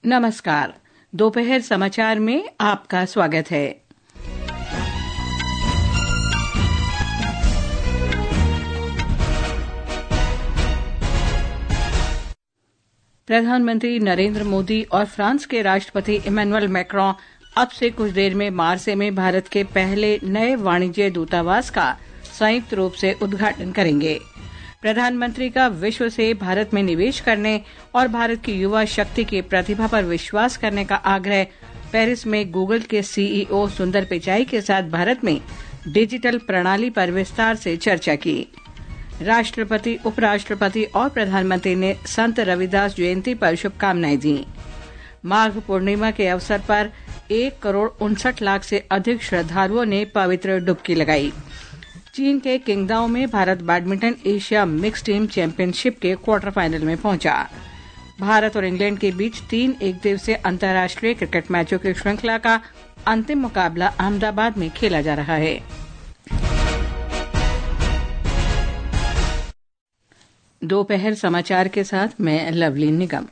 नमस्कार। दोपहर समाचार में आपका स्वागत है। प्रधानमंत्री नरेंद्र मोदी और फ्रांस के राष्ट्रपति इमैनुअल मैक्रों अब से कुछ देर में मार्से में भारत के पहले नए वाणिज्य दूतावास का संयुक्त रूप से उद्घाटन करेंगे। प्रधानमंत्री का विश्व से भारत में निवेश करने और भारत की युवा शक्ति की प्रतिभा पर विश्वास करने का आग्रह पेरिस में गूगल के सीईओ सुंदर पिचाई के साथ भारत में डिजिटल प्रणाली पर विस्तार से चर्चा की। राष्ट्रपति, उपराष्ट्रपति और प्रधानमंत्री ने संत रविदास जयंती पर शुभकामनाएं दी। माघ पूर्णिमा के अवसर पर 1,59,00,000 से अधिक श्रद्धालुओं ने पवित्र डुबकी लगाई। चीन के किंगदाओ में Bharat badminton Asia mix team championship के क्वार्टर फाइनल में पहुंचा। भारत और इंग्लैंड के बीच 3 एकदिवसीय अंतर्राष्ट्रीय क्रिकेट मैचों की श्रृंखला का अंतिम मुकाबला अहमदाबाद में खेला जा रहा है। दोपहर समाचार के साथ मैं लवली निगम।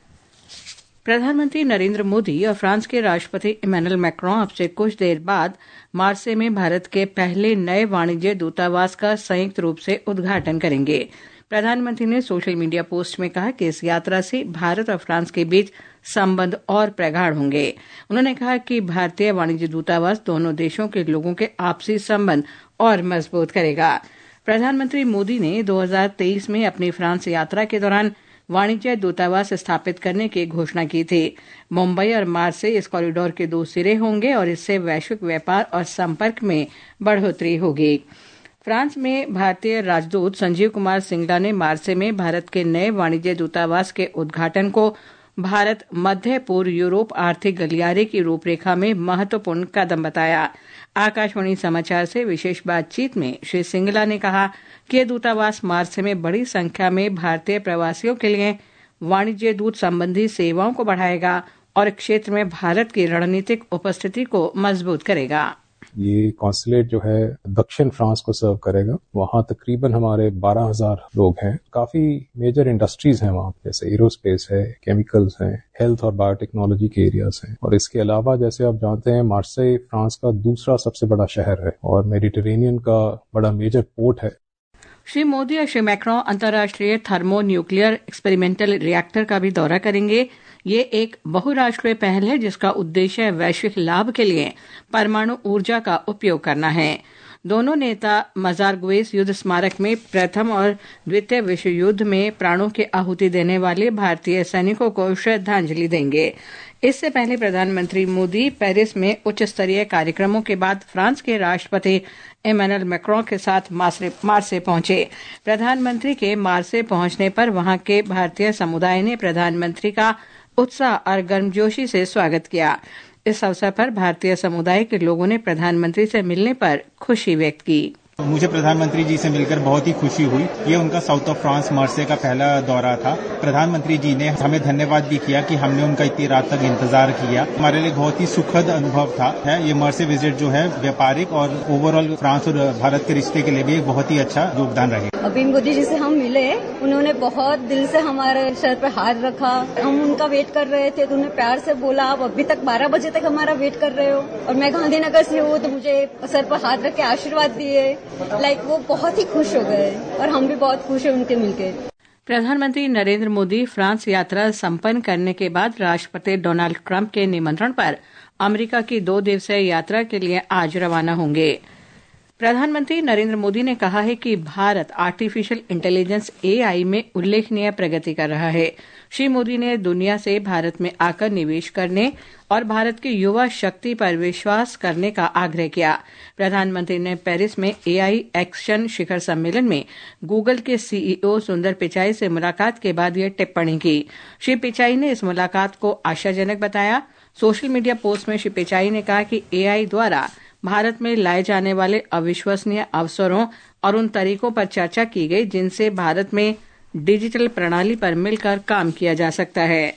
प्रधानमंत्री नरेंद्र मोदी और फ्रांस के राष्ट्रपति इमैनुअल मैक्रों अब से कुछ देर बाद मार्से में भारत के पहले नए वाणिज्य दूतावास का संयुक्त रूप से उद्घाटन करेंगे। प्रधानमंत्री ने सोशल मीडिया पोस्ट में कहा कि इस यात्रा से भारत और फ्रांस के बीच संबंध और प्रगाढ़ होंगे। उन्होंने कहा कि भारतीय वाणिज्य दूतावास दोनों देशों के लोगों के आपसी संबंध और मजबूत करेगा। प्रधानमंत्री मोदी ने 2023 में अपनी फ्रांस यात्रा के दौरान वाणिज्य दूतावास स्थापित करने की घोषणा की थी। मुंबई और मार्से इस कॉरिडोर के 2 सिरे होंगे और इससे वैश्विक व्यापार और संपर्क में बढ़ोतरी होगी। फ्रांस में भारतीय राजदूत संजीव कुमार सिंगला ने मार्से में भारत के नए वाणिज्य दूतावास के उद्घाटन को भारत मध्य पूर्व यूरोप आर्थिक गलियारे की रूपरेखा में महत्वपूर्ण कदम बताया। आकाशवाणी समाचार से विशेष बातचीत में श्री सिंगला ने कहा कि यह दूतावास मार्से में बड़ी संख्या में भारतीय प्रवासियों के लिए वाणिज्य दूत संबंधी सेवाओं को बढ़ाएगा और क्षेत्र में भारत की रणनीतिक उपस्थिति को मजबूत करेगा। ये कॉन्सुलेट जो है दक्षिण फ्रांस को सर्व करेगा। वहाँ तकरीबन हमारे 12,000 लोग हैं। काफी मेजर इंडस्ट्रीज हैं वहाँ, जैसे एरोस्पेस है, केमिकल्स हैं, हेल्थ और बायोटेक्नोलॉजी के एरियाज हैं। और इसके अलावा जैसे आप जानते हैं मार्से फ्रांस का दूसरा सबसे बड़ा शहर है और मेडिटेरेनियन का बड़ा मेजर पोर्ट है। श्री मोदी और श्री मैक्रों अंतर्राष्ट्रीय थर्मो न्यूक्लियर एक्सपेरिमेंटल रिएक्टर का भी दौरा करेंगे। ये एक बहुराष्ट्रीय पहल है जिसका उद्देश्य वैश्विक लाभ के लिए परमाणु ऊर्जा का उपयोग करना है। दोनों नेता मजारगुएस युद्ध स्मारक में प्रथम और द्वितीय विश्व युद्ध में प्राणों की आहुति देने वाले भारतीय सैनिकों को श्रद्धांजलि देंगे। इससे पहले प्रधानमंत्री मोदी पेरिस में उच्च स्तरीय कार्यक्रमों के बाद फ्रांस के राष्ट्रपति इमैनुअल मैक्रों के साथ मार्से पहुंचे। प्रधानमंत्री के मार्से पहुंचने पर वहां के भारतीय समुदाय ने प्रधानमंत्री का उत्साह और गर्मजोशी से स्वागत किया। इस अवसर पर भारतीय समुदाय के लोगों ने प्रधानमंत्री से मिलने पर खुशी व्यक्त की। मुझे प्रधानमंत्री जी से मिलकर बहुत ही खुशी हुई। ये उनका साउथ ऑफ फ्रांस मार्से का पहला दौरा था। प्रधानमंत्री जी ने हमें धन्यवाद भी किया कि हमने उनका इतनी रात तक इंतजार किया। हमारे लिए बहुत ही सुखद अनुभव था। ये मार्से विजिट जो है व्यापारिक और ओवरऑल फ्रांस और भारत के रिश्ते के लिए भी बहुत ही अच्छा योगदान रहे। अभी मोदी जी से हम मिले, उन्होंने बहुत दिल से हमारे सर पे हाथ रखा। हम उनका वेट कर रहे थे तो उन्होंने प्यार से बोला आप अभी तक 12 बजे तक हमारा वेट कर रहे हो। और मैं गांधीनगर से हूँ तो मुझे सर पर हाथ रख के आशीर्वाद दिए। वो बहुत ही खुश हो गए और हम भी बहुत खुश हैं उनके मिलके। प्रधानमंत्री नरेंद्र मोदी फ्रांस यात्रा संपन्न करने के बाद राष्ट्रपति डोनाल्ड ट्रंप के निमंत्रण पर अमेरिका की 2 दिवसीय यात्रा के लिए आज रवाना होंगे। प्रधानमंत्री नरेंद्र मोदी ने कहा है कि भारत आर्टिफिशियल इंटेलिजेंस AI में उल्लेखनीय प्रगति कर रहा है। श्री मोदी ने दुनिया से भारत में आकर निवेश करने और भारत की युवा शक्ति पर विश्वास करने का आग्रह किया। प्रधानमंत्री ने पेरिस में AI एक्शन शिखर सम्मेलन में गूगल के सीईओ सुंदर पिचाई से मुलाकात के बाद यह टिप्पणी की। श्री पिचाई ने इस मुलाकात को आशाजनक बताया। सोशल मीडिया पोस्ट में श्री पिचाई ने कहा कि AI द्वारा भारत में लाए जाने वाले अविश्वसनीय अवसरों और उन तरीकों पर चर्चा की गई जिनसे भारत में डिजिटल प्रणाली पर मिलकर काम किया जा सकता है।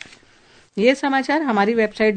ये समाचार हमारी वेबसाइट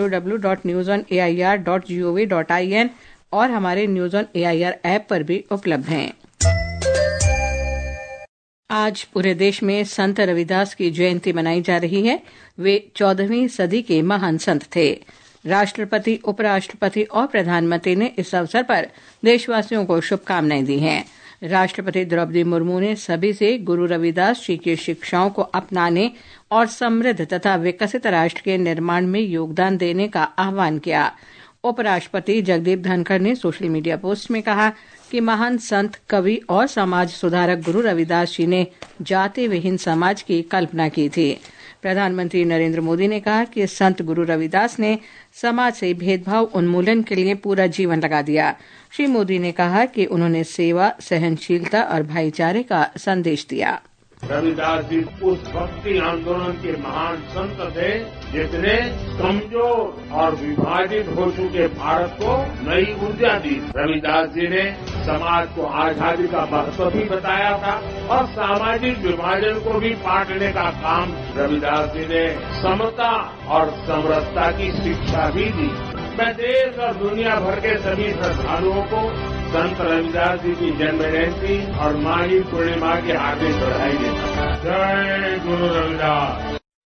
www.newsonair.gov.in और हमारे न्यूज़ ऑन AIR ऐप पर भी उपलब्ध हैं। आज पूरे देश में संत रविदास की जयंती मनाई जा रही है। वे 14वीं सदी के महान संत थे। राष्ट्रपति, उपराष्ट्रपति और प्रधानमंत्री ने इस अवसर पर देशवासियों को शुभकामनाएं दी हैं। राष्ट्रपति द्रौपदी मुर्मू ने सभी से गुरु रविदास जी की शिक्षाओं को अपनाने और समृद्ध तथा विकसित राष्ट्र के निर्माण में योगदान देने का आह्वान किया। उपराष्ट्रपति जगदीप धनखड़ ने सोशल मीडिया पोस्ट में कहा कि महान संत, कवि और समाज सुधारक गुरु रविदास जी ने जाति विहीन समाज की कल्पना की थी। प्रधानमंत्री नरेंद्र मोदी ने कहा कि संत गुरु रविदास ने समाज से भेदभाव उन्मूलन के लिए पूरा जीवन लगा दिया। श्री मोदी ने कहा कि उन्होंने सेवा, सहनशीलता और भाईचारे का संदेश दिया। रविदास जी उस भक्ति आंदोलन के महान संत थे जिसने कमजोर और विभाजित हो चुके भारत को नई ऊर्जा दी। रविदास जी ने समाज को आजादी का महत्व भी बताया था और सामाजिक विभाजन को भी पाटने का काम रविदास जी ने समता और समरसता की शिक्षा भी दी। मैं देश और दुनिया भर के सभी श्रद्धालुओं को संत रविदास जी की जन्म जयंती और माघी पूर्णिमा की हार्दिक बधाई देता हूं। जय गुरु रविदास।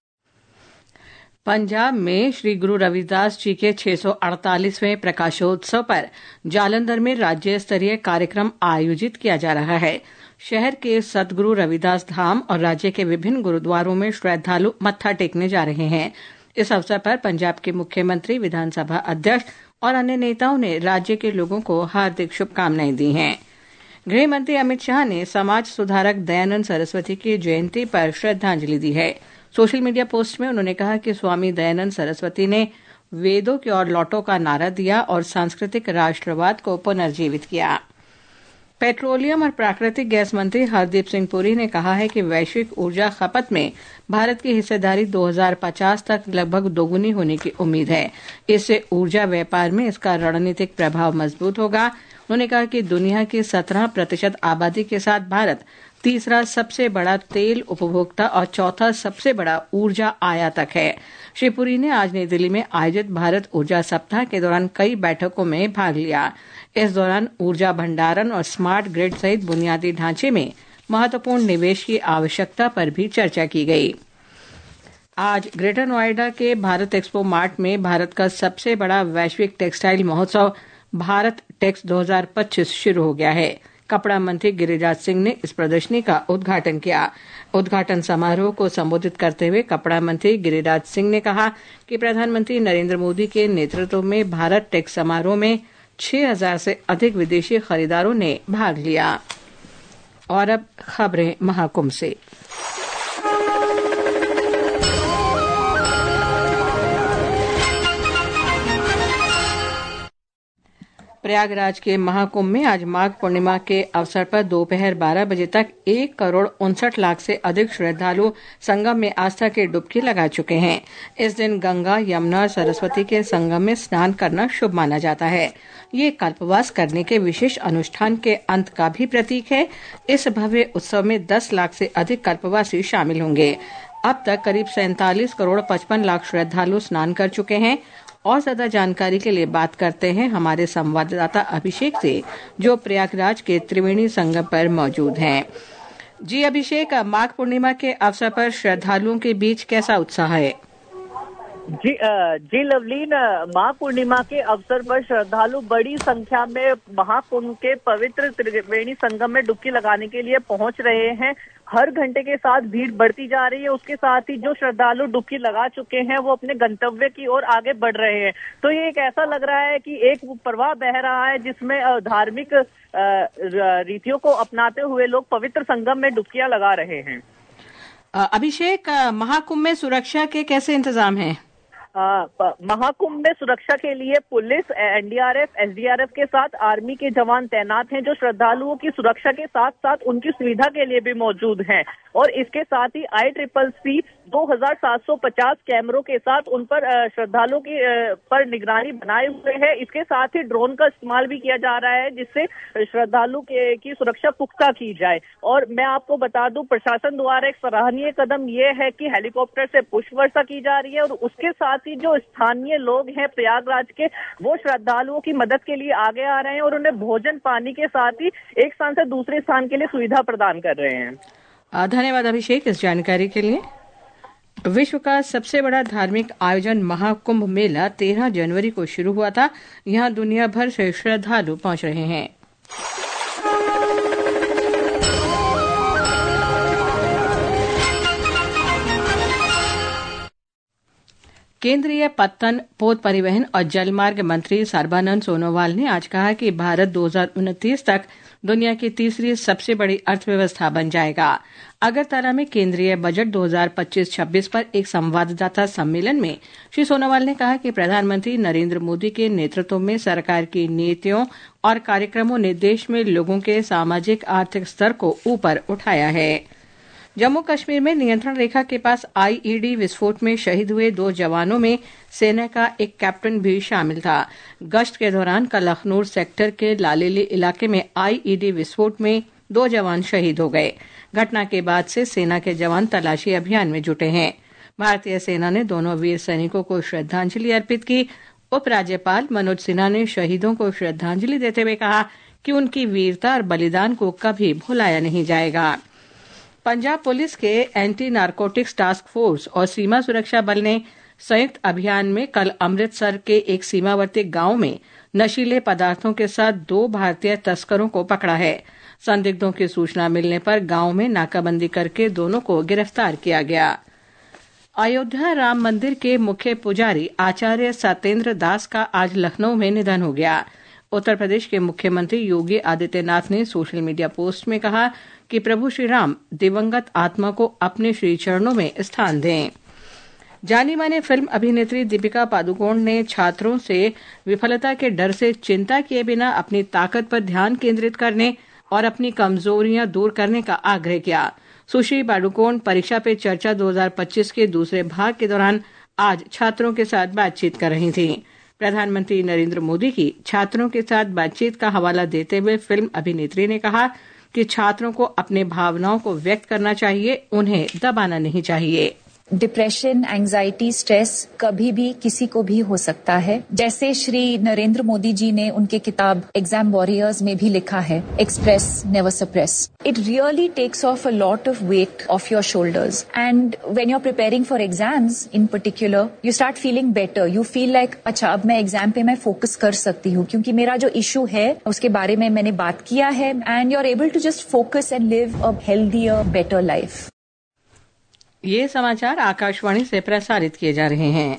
पंजाब में श्री गुरु रविदास जी के 648वें प्रकाशोत्सव पर जालंधर में राज्य स्तरीय कार्यक्रम आयोजित किया जा रहा है। शहर के सतगुरु रविदास धाम और राज्य के विभिन्न गुरुद्वारों में श्रद्धालु मत्था टेकने जा रहे हैं। इस अवसर पर पंजाब के मुख्यमंत्री, विधानसभा अध्यक्ष और अन्य नेताओं ने राज्य के लोगों को हार्दिक शुभकामनाएं दी हैं। गृह मंत्री अमित शाह ने समाज सुधारक दयानंद सरस्वती की जयंती पर श्रद्धांजलि दी है। सोशल मीडिया पोस्ट में उन्होंने कहा कि स्वामी दयानंद सरस्वती ने वेदों की ओर लौटो का नारा दिया और सांस्कृतिक राष्ट्रवाद को पुनर्जीवित किया। पेट्रोलियम और प्राकृतिक गैस मंत्री हरदीप सिंह पुरी ने कहा है कि वैश्विक ऊर्जा खपत में भारत की हिस्सेदारी 2050 तक लगभग दोगुनी होने की उम्मीद है। इससे ऊर्जा व्यापार में इसका रणनीतिक प्रभाव मजबूत होगा। उन्होंने कहा कि दुनिया की 17% आबादी के साथ भारत तीसरा सबसे बड़ा तेल उपभोक्ता और चौथा सबसे बड़ा ऊर्जा आयातक है। श्री पुरी ने आज नई दिल्ली में आयोजित भारत ऊर्जा सप्ताह के दौरान कई बैठकों में भाग लिया। इस दौरान ऊर्जा भंडारण और स्मार्ट ग्रिड सहित बुनियादी ढांचे में महत्वपूर्ण निवेश की आवश्यकता पर भी चर्चा की गई। आज ग्रेटर नोएडा के भारत एक्सपो मार्ट में भारत का सबसे बड़ा वैश्विक टेक्सटाइल महोत्सव भारत टेक्स 2025 शुरू हो गया है। कपड़ा मंत्री गिरिराज सिंह ने इस प्रदर्शनी का उद्घाटन किया। उद्घाटन समारोह को संबोधित करते हुए कपड़ा मंत्री गिरिराज सिंह ने कहा कि प्रधानमंत्री नरेंद्र मोदी के नेतृत्व में भारत टेक्स समारोह में 6000 से अधिक विदेशी खरीदारों ने भाग लिया। और अब खबरें महाकुंभ से। प्रयागराज के महाकुंभ में आज माघ पूर्णिमा के अवसर पर दोपहर 12 बजे तक 1,59,00,000 से अधिक श्रद्धालु संगम में आस्था की डुबकी लगा चुके हैं। इस दिन गंगा, यमुना और सरस्वती के संगम में स्नान करना शुभ माना जाता है। ये कल्पवास करने के विशेष अनुष्ठान के अंत का भी प्रतीक है। इस भव्य उत्सव में 10 लाख से अधिक कल्पवासी शामिल होंगे। अब तक करीब 47,55,00,000 श्रद्धालु स्नान कर चुके हैं। और ज्यादा जानकारी के लिए बात करते हैं हमारे संवाददाता अभिषेक से, जो प्रयागराज के त्रिवेणी संगम पर मौजूद हैं। जी अभिषेक, माघ पूर्णिमा के अवसर पर श्रद्धालुओं के बीच कैसा उत्साह है? जी लवलीन, माघ पूर्णिमा के अवसर पर श्रद्धालु बड़ी संख्या में महाकुंभ के पवित्र त्रिवेणी संगम में डुबकी लगाने के लिए पहुंच रहे हैं। हर घंटे के साथ भीड़ बढ़ती जा रही है। उसके साथ ही जो श्रद्धालु डुबकी लगा चुके हैं वो अपने गंतव्य की ओर आगे बढ़ रहे हैं। तो ये एक ऐसा लग रहा है कि एक प्रवाह बह रहा है जिसमें धार्मिक रीतियों को अपनाते हुए लोग पवित्र संगम में डुबकियां लगा रहे हैं। अभिषेक, महाकुंभ में सुरक्षा के कैसे इंतजाम हैं? महाकुंभ में सुरक्षा के लिए पुलिस, एनडीआरएफ, एसडीआरएफ के साथ आर्मी के जवान तैनात हैं, जो श्रद्धालुओं की सुरक्षा के साथ साथ उनकी सुविधा के लिए भी मौजूद हैं। और इसके साथ ही ICCC 2750 कैमरों के साथ उन पर श्रद्धालुओं की पर निगरानी बनाए हुए है। इसके साथ ही ड्रोन का इस्तेमाल भी किया जा रहा है जिससे श्रद्धालु की सुरक्षा पुख्ता की जाए। और मैं आपको बता दूं, प्रशासन द्वारा एक सराहनीय कदम ये है कि हेलीकॉप्टर से पुष्प वर्षा की जा रही है और उसके साथ ही जो स्थानीय लोग हैं प्रयागराज के, वो श्रद्धालुओं की मदद के लिए आगे आ रहे हैं और उन्हें भोजन पानी के साथ ही एक स्थान से दूसरे स्थान के लिए सुविधा प्रदान कर रहे हैं। धन्यवाद अभिषेक इस जानकारी के लिए। विश्व का सबसे बड़ा धार्मिक आयोजन महाकुंभ मेला 13 जनवरी को शुरू हुआ था। यहां दुनिया भर से श्रद्धालु पहुंच रहे हैं। केंद्रीय पत्तन, पोत परिवहन और जलमार्ग मंत्री सर्बानंद सोनोवाल ने आज कहा कि भारत 2029 तक दुनिया की तीसरी सबसे बड़ी अर्थव्यवस्था बन जाएगा। अगरतला में केंद्रीय बजट 2025-26 पर एक संवाददाता सम्मेलन में श्री सोनोवाल ने कहा कि प्रधानमंत्री नरेंद्र मोदी के नेतृत्व में सरकार की नीतियों और कार्यक्रमों ने देश में लोगों के सामाजिक आर्थिक स्तर को ऊपर उठाया है। जम्मू कश्मीर में नियंत्रण रेखा के पास आईईडी विस्फोट में शहीद हुए 2 जवानों में सेना का एक कैप्टन भी शामिल था। गश्त के दौरान कल अखनूर सेक्टर के लालेली इलाके में आईईडी विस्फोट में 2 जवान शहीद हो गए। घटना के बाद से सेना के जवान तलाशी अभियान में जुटे हैं। भारतीय सेना ने दोनों वीर सैनिकों को श्रद्धांजलि अर्पित की। उपराज्यपाल मनोज सिन्हा ने शहीदों को श्रद्धांजलि देते हुए कहा कि उनकी वीरता और बलिदान को कभी भुलाया नहीं जाएगा। पंजाब पुलिस के एंटी नारकोटिक्स टास्क फोर्स और सीमा सुरक्षा बल ने संयुक्त अभियान में कल अमृतसर के एक सीमावर्ती गांव में नशीले पदार्थों के साथ 2 भारतीय तस्करों को पकड़ा है। संदिग्धों की सूचना मिलने पर गांव में नाकाबंदी करके दोनों को गिरफ्तार किया गया। अयोध्या राम मंदिर के मुख्य पुजारी आचार्य सत्येंद्र दास का आज लखनऊ में निधन हो गया। उत्तर प्रदेश के मुख्यमंत्री योगी आदित्यनाथ ने सोशल मीडिया पोस्ट में कहा कि प्रभु श्री राम दिवंगत आत्मा को अपने श्री चरणों में स्थान दें। जानी मानी फिल्म अभिनेत्री दीपिका पादुकोण ने छात्रों से विफलता के डर से चिंता किए बिना अपनी ताकत पर ध्यान केंद्रित करने और अपनी कमजोरियां दूर करने का आग्रह किया। सुश्री पादुकोण परीक्षा पे चर्चा 2025 के दूसरे भाग के दौरान आज छात्रों के साथ बातचीत कर रही थीं। प्रधानमंत्री नरेंद्र मोदी की छात्रों के साथ बातचीत का हवाला देते हुए फिल्म अभिनेत्री ने कहा कि छात्रों को अपने भावनाओं को व्यक्त करना चाहिए, उन्हें दबाना नहीं चाहिए। डिप्रेशन, एंजाइटी, स्ट्रेस कभी भी किसी को भी हो सकता है। जैसे श्री नरेंद्र मोदी जी ने उनके किताब एग्जाम वॉरियर्स में भी लिखा है, express never suppress. It really takes off a lot of weight off your shoulders and when you are preparing for exams in particular you start feeling better. You feel like अच्छा अब मैं exam पे मैं focus कर सकती हूँ क्योंकि मेरा जो इशू है उसके बारे में मैंने बात किया है and you are able to just focus and live a healthier better life. ये समाचार आकाशवाणी से प्रसारित किए जा रहे हैं।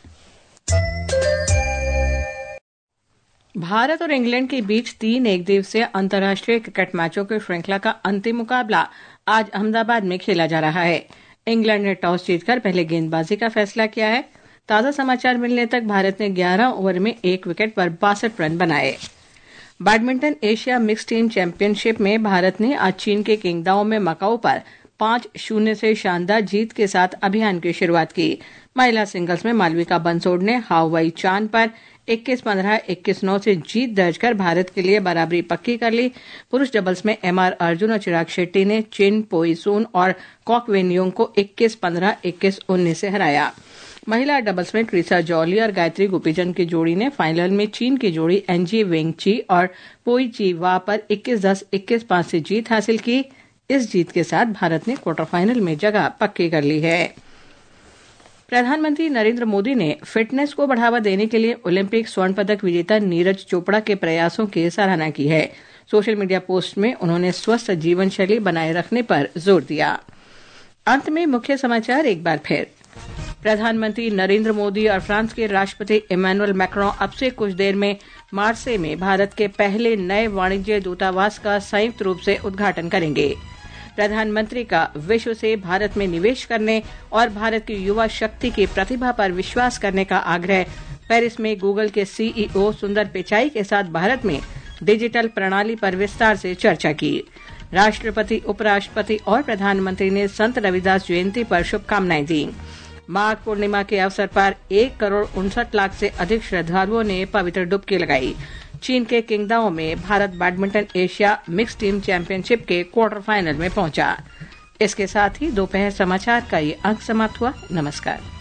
भारत और इंग्लैंड के बीच 3 एकदिवसीय अंतर्राष्ट्रीय क्रिकेट मैचों की श्रृंखला का अंतिम मुकाबला आज अहमदाबाद में खेला जा रहा है। इंग्लैंड ने टॉस जीतकर पहले गेंदबाजी का फैसला किया है। ताजा समाचार मिलने तक भारत ने 11 ओवर में 1 विकेट पर 62 रन बनाए। Badminton Asia mix team championship में भारत ने आज चीन के किंगदाओ में मकाऊ पर 5-0 से शानदार जीत के साथ अभियान की शुरुआत की। महिला सिंगल्स में मालविका बंसोड़ ने हाओ चान पर 21-15, 21-9 से जीत दर्ज कर भारत के लिए बराबरी पक्की कर ली। पुरुष डबल्स में एमआर अर्जुन और चिराग शेट्टी ने चिन पोईसून और कॉक वेनयोंग को 21-15, 21-19 से हराया। महिला डबल्स में ट्रीसा जॉली और गायत्री गोपीचंद की जोड़ी ने फाइनल में चीन की जोड़ी एनजी वेंगची और पोई जी वा पर 21-10, 21-5 से जीत हासिल की। इस जीत के साथ भारत ने क्वार्टर फाइनल में जगह पक्की कर ली है। प्रधानमंत्री नरेंद्र मोदी ने फिटनेस को बढ़ावा देने के लिए ओलंपिक स्वर्ण पदक विजेता नीरज चोपड़ा के प्रयासों की सराहना की है। सोशल मीडिया पोस्ट में उन्होंने स्वस्थ जीवन शैली बनाए रखने पर जोर दिया। अंत में मुख्य समाचार एक बार फिर। प्रधानमंत्री नरेंद्र मोदी और फ्रांस के राष्ट्रपति इमैनुअल मैक्रों अब से कुछ देर में मार्से में भारत के पहले नए वाणिज्य दूतावास का संयुक्त रूप से उद्घाटन करेंगे। प्रधानमंत्री का विश्व से भारत में निवेश करने और भारत की युवा शक्ति की प्रतिभा पर विश्वास करने का आग्रह। पेरिस में गूगल के सीईओ सुंदर पिचाई के साथ भारत में डिजिटल प्रणाली पर विस्तार से चर्चा की। राष्ट्रपति, उपराष्ट्रपति और प्रधानमंत्री ने संत रविदास जयंती पर शुभकामनाएं दी। माघ पूर्णिमा के अवसर पर 1,59,00,000 से अधिक श्रद्धालुओं ने पवित्र डुबकी लगाई। चीन के किंगदाओ में Bharat badminton Asia mix team championship के क्वार्टर फाइनल में पहुंचा। इसके साथ ही दोपहर समाचार का ये अंक समाप्त हुआ। नमस्कार।